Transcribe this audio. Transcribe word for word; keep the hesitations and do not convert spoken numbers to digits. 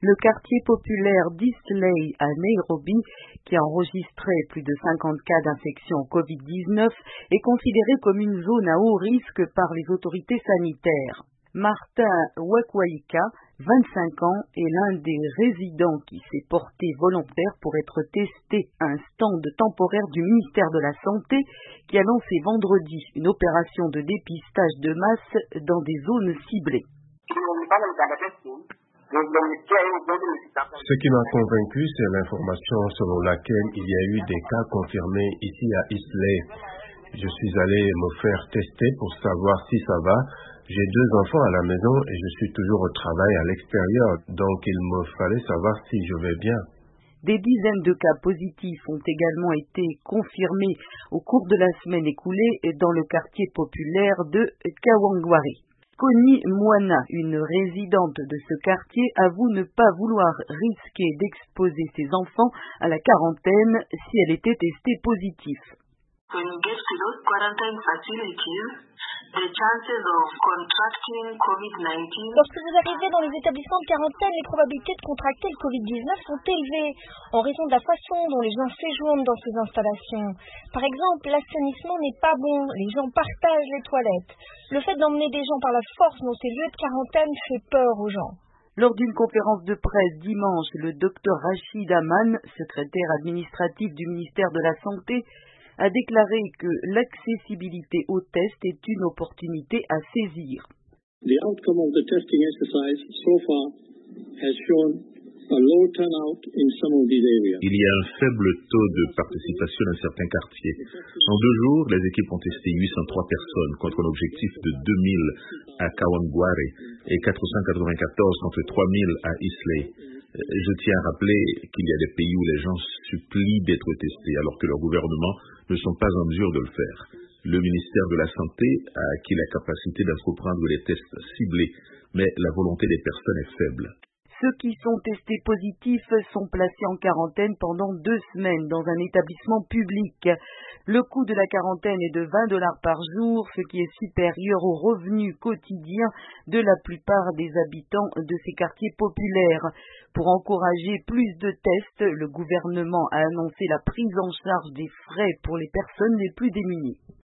Le quartier populaire d'Eastleigh à Nairobi, qui a enregistré plus de cinquante cas d'infection covid dix-neuf, est considéré comme une zone à haut risque par les autorités sanitaires. Martin Wakwaika, vingt-cinq ans, est l'un des résidents qui s'est porté volontaire pour être testé à un stand temporaire du ministère de la Santé qui a lancé vendredi une opération de dépistage de masse dans des zones ciblées. Ce qui m'a convaincu, c'est l'information selon laquelle il y a eu des cas confirmés ici à Eastleigh. Je suis allé me faire tester pour savoir si ça va. J'ai deux enfants à la maison et je suis toujours au travail à l'extérieur, donc il me fallait savoir si je vais bien. Des dizaines de cas positifs ont également été confirmés au cours de la semaine écoulée dans le quartier populaire de Kawangware. Connie Mwana, une résidente de ce quartier, avoue ne pas vouloir risquer d'exposer ses enfants à la quarantaine si elle était testée positive. When you get to those quarantine facilities, the chances of contracting covid nineteen... Lorsque vous arrivez dans les établissements de quarantaine, les probabilités de contracter le covid dix-neuf sont élevées en raison de la façon dont les gens séjournent dans ces installations. Par exemple, l'assainissement n'est pas bon, les gens partagent les toilettes. Le fait d'emmener des gens par la force dans ces lieux de quarantaine fait peur aux gens. Lors d'une conférence de presse dimanche, le docteur Rachid Aman, secrétaire administratif du ministère de la Santé, a déclaré que l'accessibilité aux tests est une opportunité à saisir. The outcome of the testing exercise so far has shown a low turnout in some of these areas. Il y a un faible taux de participation dans certains quartiers. En deux jours, les équipes ont testé huit cent trois personnes contre un objectif de deux mille à Kawangware et quatre cent quatre-vingt-quatorze contre trois mille à Eastleigh. Je tiens à rappeler qu'il y a des pays où les gens supplient d'être testés alors que leurs gouvernements ne sont pas en mesure de le faire. Le ministère de la Santé a acquis la capacité d'entreprendre des tests ciblés, mais la volonté des personnes est faible. Ceux qui sont testés positifs sont placés en quarantaine pendant deux semaines dans un établissement public. Le coût de la quarantaine est de vingt dollars par jour, ce qui est supérieur au revenu quotidien de la plupart des habitants de ces quartiers populaires. Pour encourager plus de tests, le gouvernement a annoncé la prise en charge des frais pour les personnes les plus démunies.